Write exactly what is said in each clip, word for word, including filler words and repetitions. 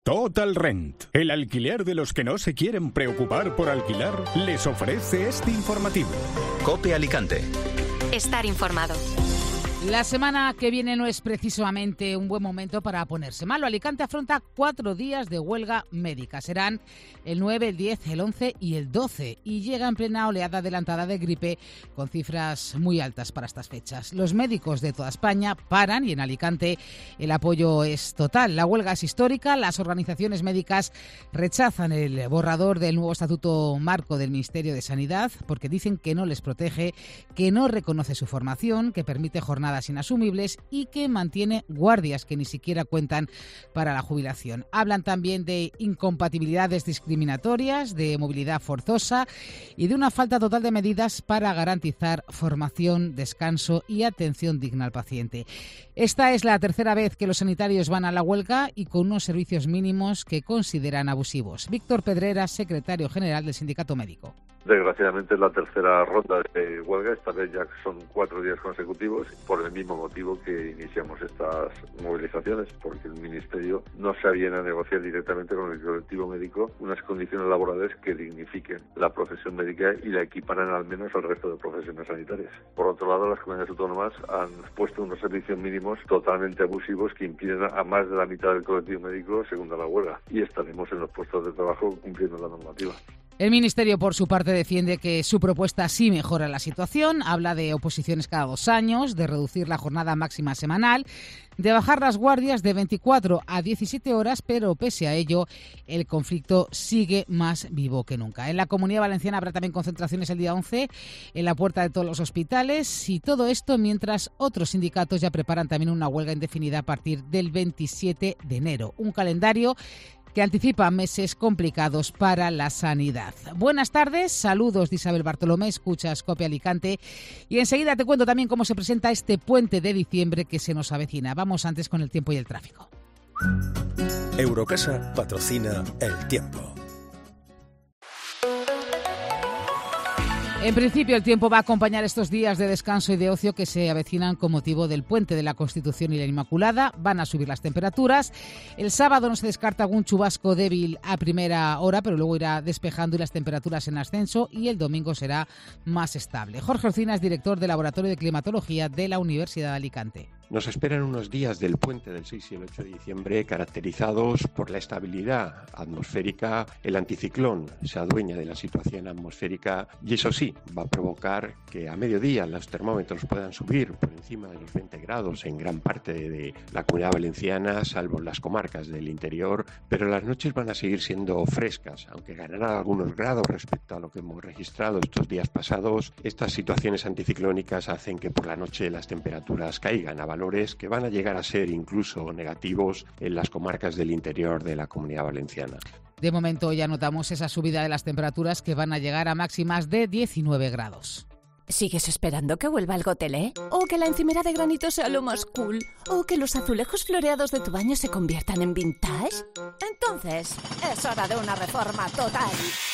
Total Rent, el alquiler de los que no se quieren preocupar por alquilar, les ofrece este informativo. COPE Alicante. Estar informado. La semana que viene no es precisamente un buen momento para ponerse malo. Alicante afronta cuatro días de huelga médica. Serán el nueve, el diez, el once y el doce. Y llega en plena oleada adelantada de gripe con cifras muy altas para estas fechas. Los médicos de toda España paran y en Alicante el apoyo es total. La huelga es histórica. Las organizaciones médicas rechazan el borrador del nuevo estatuto marco del Ministerio de Sanidad porque dicen que no les protege, que no reconoce su formación, que permite jornadas inasumibles y que mantiene guardias que ni siquiera cuentan para la jubilación. Hablan también de incompatibilidades discriminatorias, de movilidad forzosa y de una falta total de medidas para garantizar formación, descanso y atención digna al paciente. Esta es la tercera vez que los sanitarios van a la huelga y con unos servicios mínimos que consideran abusivos. Víctor Pedreras, secretario general del Sindicato Médico. Desgraciadamente es la tercera ronda de huelga, esta vez ya son cuatro días consecutivos, por el mismo motivo que iniciamos estas movilizaciones, porque el Ministerio no se viene a negociar directamente con el colectivo médico unas condiciones laborales que dignifiquen la profesión médica y la equiparan al menos al resto de profesiones sanitarias. Por otro lado, las comunidades autónomas han puesto unos servicios mínimos totalmente abusivos que impiden a más de la mitad del colectivo médico según la huelga, y estaremos en los puestos de trabajo cumpliendo la normativa. El Ministerio, por su parte, defiende que su propuesta sí mejora la situación. Habla de oposiciones cada dos años, de reducir la jornada máxima semanal, de bajar las guardias de veinticuatro a diecisiete horas, pero pese a ello, el conflicto sigue más vivo que nunca. En la Comunidad Valenciana habrá también concentraciones el día once en la puerta de todos los hospitales y todo esto mientras otros sindicatos ya preparan también una huelga indefinida a partir del veintisiete de enero. Un calendario que anticipa meses complicados para la sanidad. Buenas tardes, saludos de Isabel Bartolomé, escuchas COPE Alicante y enseguida te cuento también cómo se presenta este puente de diciembre que se nos avecina. Vamos antes con el tiempo y el tráfico. Eurocasa patrocina el tiempo. En principio, el tiempo va a acompañar estos días de descanso y de ocio que se avecinan con motivo del puente de la Constitución y la Inmaculada. Van a subir las temperaturas. El sábado no se descarta algún chubasco débil a primera hora, pero luego irá despejando y las temperaturas en ascenso, y el domingo será más estable. Jorge Orcina es director del Laboratorio de Climatología de la Universidad de Alicante. Nos esperan unos días del puente del seis y el ocho de diciembre caracterizados por la estabilidad atmosférica. El anticiclón se adueña de la situación atmosférica y eso sí, va a provocar que a mediodía los termómetros puedan subir por encima de los veinte grados en gran parte de la Comunidad Valenciana, salvo las comarcas del interior, pero las noches van a seguir siendo frescas, aunque ganarán algunos grados respecto a lo que hemos registrado estos días pasados. Estas situaciones anticiclónicas hacen que por la noche las temperaturas caigan a valores que van a llegar a ser incluso negativos en las comarcas del interior de la Comunidad Valenciana. De momento ya notamos esa subida de las temperaturas que van a llegar a máximas de diecinueve grados. ¿Sigues esperando que vuelva el gotelé? ¿O que la encimera de granito sea lo más cool? ¿O que los azulejos floreados de tu baño se conviertan en vintage? Entonces, es hora de una reforma total.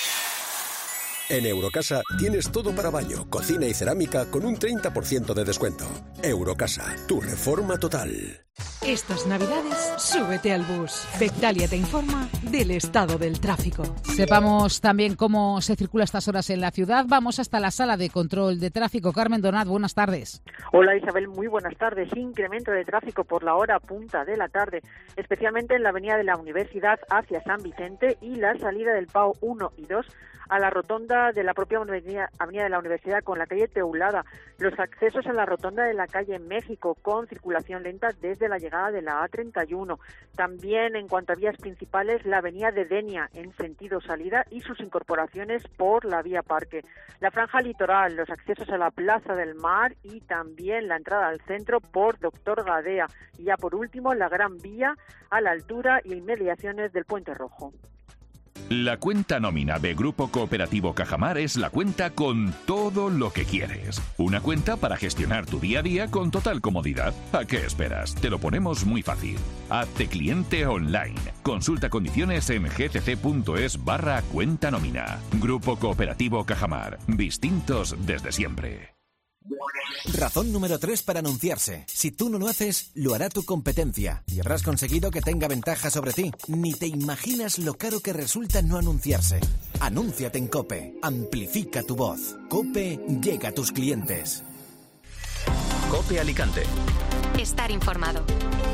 En Eurocasa tienes todo para baño, cocina y cerámica con un treinta por ciento de descuento. Eurocasa, tu reforma total. Estas Navidades, súbete al bus. Bectalia te informa del estado del tráfico. Sepamos también cómo se circula a estas horas en la ciudad. Vamos hasta la sala de control de tráfico. Carmen Donat, buenas tardes. Hola Isabel, muy buenas tardes. Incremento de tráfico por la hora punta de la tarde, especialmente en la avenida de la Universidad hacia San Vicente y la salida del P A O uno y dos a la rotonda de la propia avenida, avenida de la Universidad con la calle Teulada, los accesos a la rotonda de la calle México con circulación lenta desde la llegada de la A treinta y uno. También en cuanto a vías principales, la avenida de Denia en sentido salida y sus incorporaciones por la vía Parque. La franja litoral, los accesos a la Plaza del Mar y también la entrada al centro por Doctor Gadea. Y ya por último, la Gran Vía a la altura y inmediaciones del Puente Rojo. La cuenta nómina de Grupo Cooperativo Cajamar es la cuenta con todo lo que quieres. Una cuenta para gestionar tu día a día con total comodidad. ¿A qué esperas? Te lo ponemos muy fácil. Hazte cliente online. Consulta condiciones en gcc.es barra cuenta nómina. Grupo Cooperativo Cajamar. Distintos desde siempre. Razón número tres para anunciarse. Si tú no lo haces, lo hará tu competencia y habrás conseguido que tenga ventaja sobre ti. Ni te imaginas lo caro que resulta no anunciarse. Anúnciate en COPE. Amplifica tu voz. COPE llega a tus clientes. COPE Alicante. Estar informado.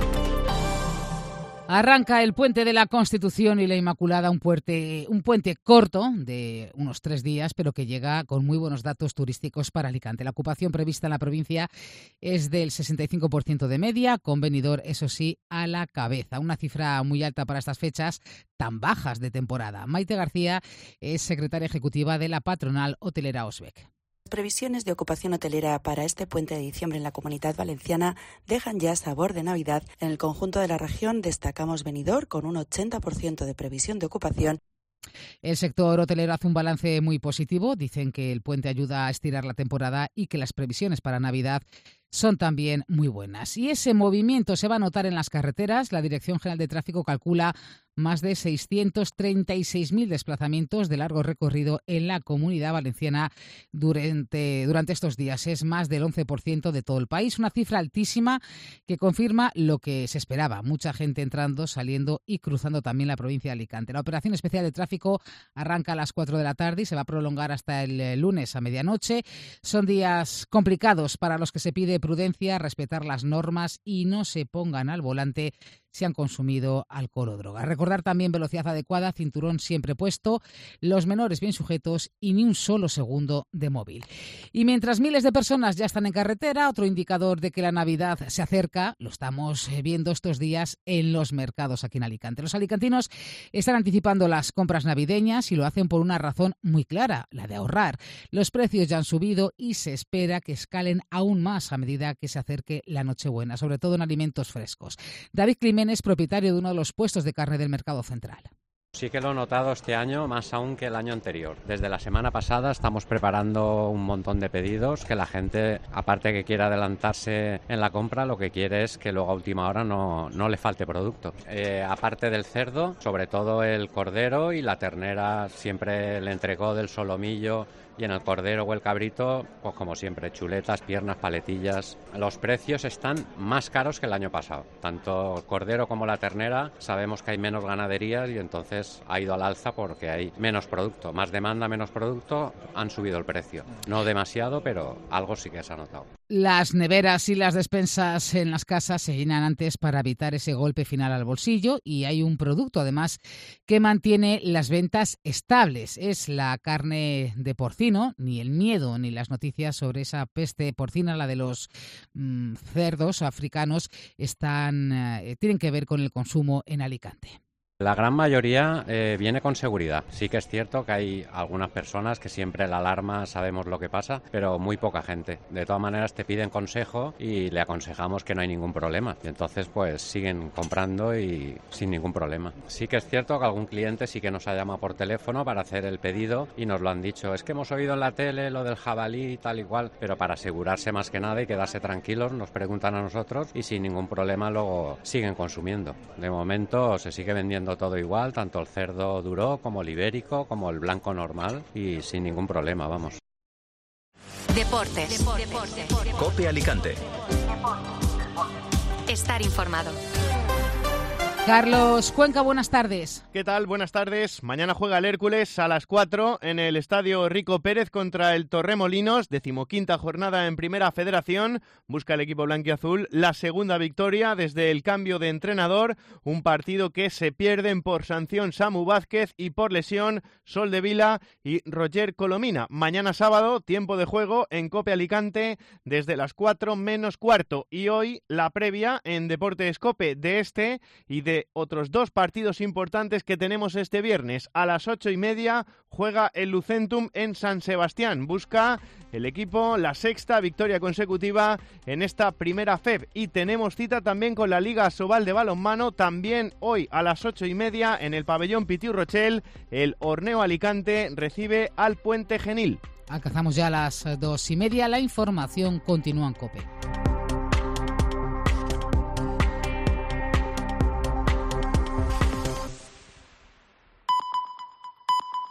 Arranca el Puente de la Constitución y la Inmaculada, un puente, un puente corto de unos tres días, pero que llega con muy buenos datos turísticos para Alicante. La ocupación prevista en la provincia es del sesenta y cinco por ciento de media, con Benidorm, eso sí, a la cabeza. Una cifra muy alta para estas fechas tan bajas de temporada. Maite García es secretaria ejecutiva de la patronal hotelera Osbec. Previsiones de ocupación hotelera para este puente de diciembre en la Comunidad Valenciana dejan ya sabor de Navidad. En el conjunto de la región destacamos Benidorm con un ochenta por ciento de previsión de ocupación. El sector hotelero hace un balance muy positivo. Dicen que el puente ayuda a estirar la temporada y que las previsiones para Navidad son también muy buenas. Y ese movimiento se va a notar en las carreteras. La Dirección General de Tráfico calcula más de seiscientos treinta y seis mil desplazamientos de largo recorrido en la Comunidad Valenciana durante, durante estos días. Es más del once por ciento de todo el país, una cifra altísima que confirma lo que se esperaba. Mucha gente entrando, saliendo y cruzando también la provincia de Alicante. La operación especial de tráfico arranca a las cuatro de la tarde y se va a prolongar hasta el lunes a medianoche. Son días complicados para los que se pide prudencia, respetar las normas y no se pongan al volante si han consumido alcohol o droga. Recordar también velocidad adecuada, cinturón siempre puesto, los menores bien sujetos y ni un solo segundo de móvil. Y mientras miles de personas ya están en carretera, otro indicador de que la Navidad se acerca, lo estamos viendo estos días en los mercados aquí en Alicante. Los alicantinos están anticipando las compras navideñas y lo hacen por una razón muy clara, la de ahorrar. Los precios ya han subido y se espera que escalen aún más a medida que se acerque la Nochebuena, sobre todo en alimentos frescos. David Climent es propietario de uno de los puestos de carne del mercado central. Sí que lo he notado este año más aún que el año anterior. Desde la semana pasada estamos preparando un montón de pedidos que la gente, aparte que quiera adelantarse en la compra, lo que quiere es que luego a última hora no, no le falte producto. Eh, aparte del cerdo, sobre todo el cordero y la ternera, siempre el entrecó del solomillo, y en el cordero o el cabrito, pues como siempre, chuletas, piernas, paletillas. Los precios están más caros que el año pasado. Tanto el cordero como la ternera, sabemos que hay menos ganaderías y entonces ha ido al alza porque hay menos producto. Más demanda, menos producto, han subido el precio. No demasiado, pero algo sí que se ha notado. Las neveras y las despensas en las casas se llenan antes para evitar ese golpe final al bolsillo y hay un producto además que mantiene las ventas estables. Es la carne de porcino. Ni el miedo ni las noticias sobre esa peste porcina, la de los mmm, cerdos africanos, están eh, tienen que ver con el consumo en Alicante. La gran mayoría eh, viene con seguridad. Sí que es cierto que hay algunas personas que siempre la alarma, sabemos lo que pasa, pero muy poca gente. De todas maneras te piden consejo y le aconsejamos que no hay ningún problema. Y entonces pues siguen comprando y sin ningún problema. Sí que es cierto que algún cliente sí que nos ha llamado por teléfono para hacer el pedido y nos lo han dicho. Es que hemos oído en la tele lo del jabalí y tal igual, pero para asegurarse más que nada y quedarse tranquilos nos preguntan a nosotros y sin ningún problema luego siguen consumiendo. De momento se sigue vendiendo todo igual, tanto el cerdo duro como el ibérico, como el blanco normal y sin ningún problema, vamos. Deportes. Deportes. Deportes. COPE Alicante. Estar informado. Carlos Cuenca, buenas tardes. ¿Qué tal? Buenas tardes. Mañana juega el Hércules a las cuatro en el Estadio Rico Pérez contra el Torremolinos, decimoquinta jornada en Primera Federación. Busca el equipo blanquiazul la segunda victoria desde el cambio de entrenador, un partido que se pierden por sanción Samu Vázquez y por lesión Sol de Vila y Roger Colomina. Mañana sábado, tiempo de juego en COPE Alicante desde las cuatro menos cuarto y hoy la previa en Deportes COPE de este y de otros dos partidos importantes que tenemos este viernes. A las ocho y media juega el Lucentum en San Sebastián. Busca el equipo la sexta victoria consecutiva en esta primera F E B. Y tenemos cita también con la Liga Asobal de balonmano. También hoy a las ocho y media en el pabellón Pitiu Rochel, el Horneo Alicante recibe al Puente Genil. Alcanzamos ya las dos y media. La información continúa en COPE.